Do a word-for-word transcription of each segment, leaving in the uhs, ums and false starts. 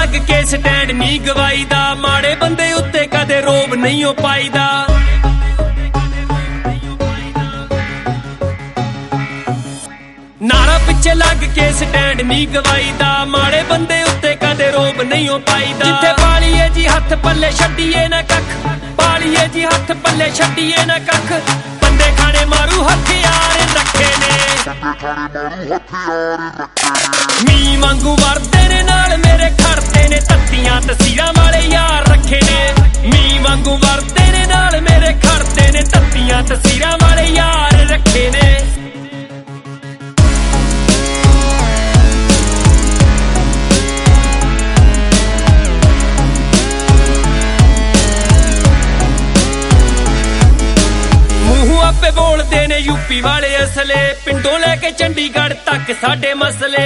लग के स्टैंड नहीं गवाईदा, माड़े बंदे उत्ते कदे रोब नहीं हो पाईदा। नारा पिछे लग के स्टैंड नहीं गवाईदा, माड़े बंदे उत्ते कदे रोब नहीं हो पाईदा। जिथे पालिए जी हथ पल्ले छड्डिए ना कख, पालिए जी हथ पल्ले छड्डिए ना कख, बंदे खाने मारू हथियार रखे ने। मी वांगू वरदे ने नाल मेरे खड़ते ने, तत्तियां तसीरां वाले यार रखे ने। मी वांगू वरदे ने नाल मेरे खड़ते ने, तत्तियां तसीरां वाले यार रखे ने। आपे बोलते ने यूपी वाले असले, पिंडों लेके चंडीगढ़ तक साडे मसले।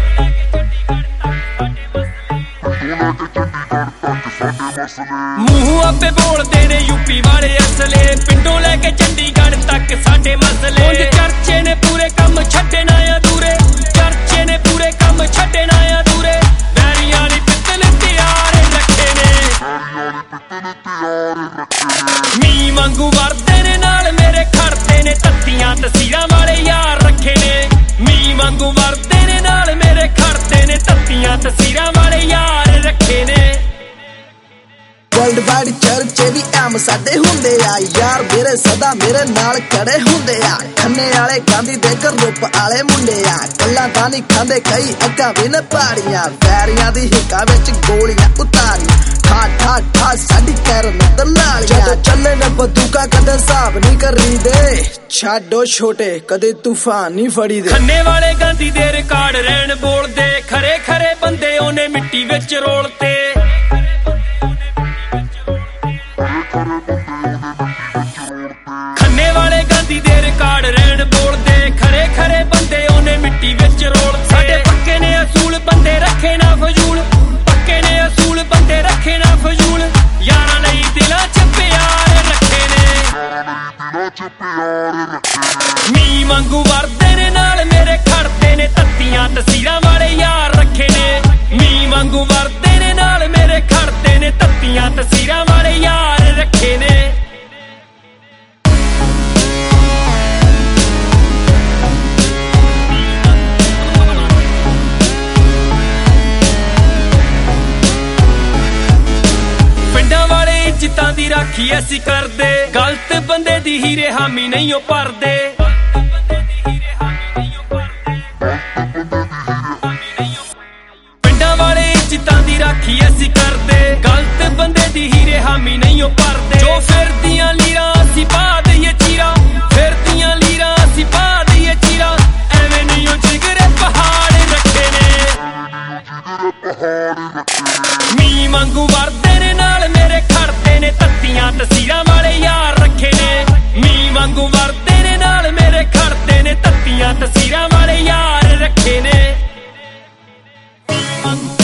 मुंह आपे बोलते ने यूपी वाले असले, पिंडों लेके चंडीगढ़ तक साडे मसले। चर्चे ने पूरे कम छड्डे ना अधूरे, चर्चे ने पूरे कम छड्डे ना अधूरे। बैरियां दी पित्तल तैयार रखे ने, मी वांगू वरदे ने नाल मेरे खड़ते ने, तत्तियां तसीरां वाले यार रखे ने। मी वांगू वरदे ने नाल मेरे खड़ते ने, तत्तियां तसीरां वाले यार रखे ने। वर्ल्ड वाइड चर्चे भी आम साडे हुंदे आ यार, मेरे सदा मेरे नाल खड़े हुंदे आ। खन्ने वाले गांधी दे ग्रुप आले मुंडे आ, गल्लां तां नहीं खांदे कई अग्गां भी न पाड़ियां। बैरियां दी हिक्कां विच गोलियां उतारियां, ठा ठा ठा साडी कैरन दलालियां। जदों चले न बंदूकां कदे हिसाब नहीं करीदे, छाडो छोटे कदे तूफान नहीं फड़ी दे। खन्ने वाले गांधी दे रिकार्ड रहन बोलदे, खरे खरे बंदे ओने मिट्टी विच रोलते। खन्ने वाले गांधी दे रिकार्ड रहन बोलदे, खरे खरे बंदे ओने मिट्टी विच रोलते। साडे पक्के ने असूल बंदे रखे ना फजूल, पक्के ने असूल बंदे रखे ना फजूल। यारां लई दिलां च प्यार रखे ने, मी वांगू वरदे ने नाल मेरे खड़ते ने, तत्तियां तसीरां वाले यार रखे ने। मी वांगू वरदे ने नाल मेरे खड़ते ने, तत्तियां तसीरां वाले यार रखे ने। इज्जतां दी राखी असी करदे, गलत बंदे दी हीरे हामी नहीं ओ भरदे। पिंडां वाले इज्जतां दी राखी असी करदे, गलत बंदे दी हीरे हामी नहीं ओ भरदे। जो फिरदियां लीरां असी पा दईए चीरा, फिरदियां लीरां असी पा दईए चीरा। एवें नहीं ओ जिगरे पहाड़ रखे ने, मी वांगू वरदे ने नाल मेरे खड़ते ने, तत्तियां तसीरां वाले यार रखे ने। मी वांगू वरदे ने नाल मेरे खड़ते ने, तत्तियां तसीरां वाले यार रखे ने।